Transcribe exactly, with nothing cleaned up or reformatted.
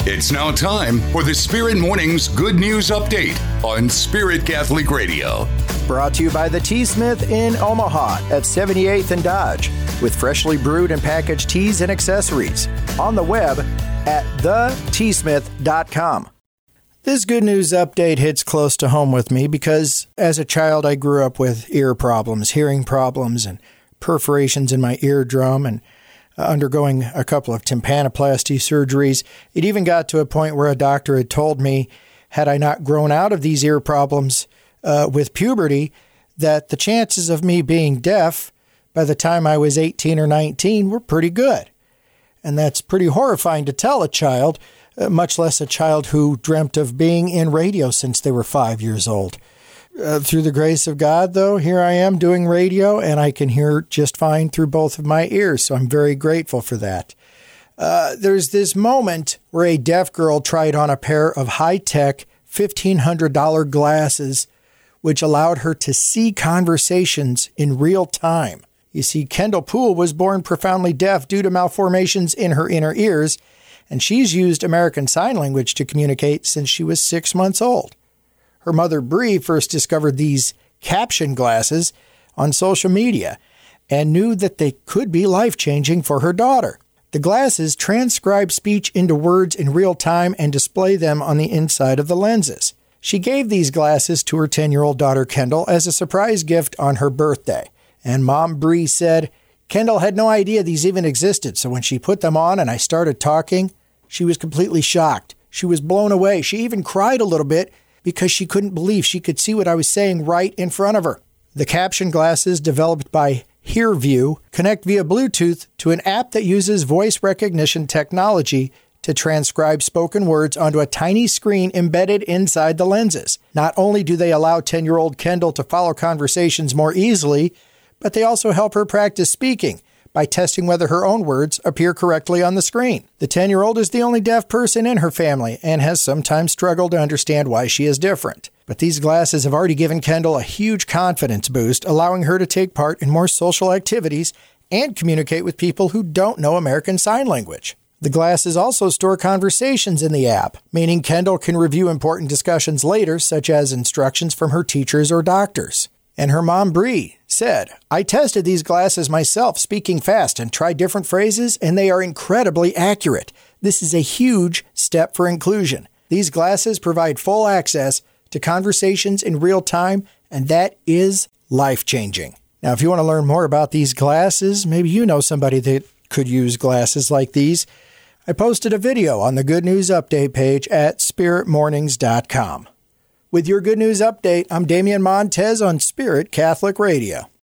It's now time for the Spirit Mornings Good News Update on Spirit Catholic Radio. Brought to you by the Teasmith in Omaha at seventy-eighth and Dodge, with freshly brewed and packaged teas and accessories. On the web at the teasmith dot com. This Good News Update hits close to home with me because as a child I grew up with ear problems, hearing problems, and perforations in my eardrum, and uh, undergoing a couple of tympanoplasty surgeries. It even got to a point where a doctor had told me, had I not grown out of these ear problems uh, with puberty, that the chances of me being deaf by the time I was eighteen or nineteen were pretty good. And that's pretty horrifying to tell a child, uh, much less a child who dreamt of being in radio since they were five years old. Uh, through the grace of God, though, here I am doing radio, and I can hear just fine through both of my ears, so I'm very grateful for that. Uh, there's this moment where a deaf girl tried on a pair of high-tech fifteen hundred dollars glasses, which allowed her to see conversations in real time. You see, Kendall Poole was born profoundly deaf due to malformations in her inner ears, and she's used American Sign Language to communicate since she was six months old. Her mother, Bree, first discovered these caption glasses on social media and knew that they could be life-changing for her daughter. The glasses transcribe speech into words in real time and display them on the inside of the lenses. She gave these glasses to her ten-year-old daughter, Kendall, as a surprise gift on her birthday. And Mom Bree said, Kendall had no idea these even existed, so when she put them on and I started talking, she was completely shocked. She was blown away. She even cried a little bit because she couldn't believe she could see what I was saying right in front of her. The caption glasses, developed by HearView, connect via Bluetooth to an app that uses voice recognition technology to transcribe spoken words onto a tiny screen embedded inside the lenses. Not only do they allow ten-year-old Kendall to follow conversations more easily, but they also help her practice speaking by testing whether her own words appear correctly on the screen. The ten-year-old is the only deaf person in her family and has sometimes struggled to understand why she is different. But these glasses have already given Kendall a huge confidence boost, allowing her to take part in more social activities and communicate with people who don't know American Sign Language. The glasses also store conversations in the app, meaning Kendall can review important discussions later, such as instructions from her teachers or doctors. And her mom, Bree, said, I tested these glasses myself, speaking fast, and tried different phrases, and they are incredibly accurate. This is a huge step for inclusion. These glasses provide full access to conversations in real time, and that is life-changing. Now, if you want to learn more about these glasses, maybe you know somebody that could use glasses like these, I posted a video on the Good News Update page at spirit mornings dot com. With your Good News Update, I'm Damian Montez on Spirit Catholic Radio.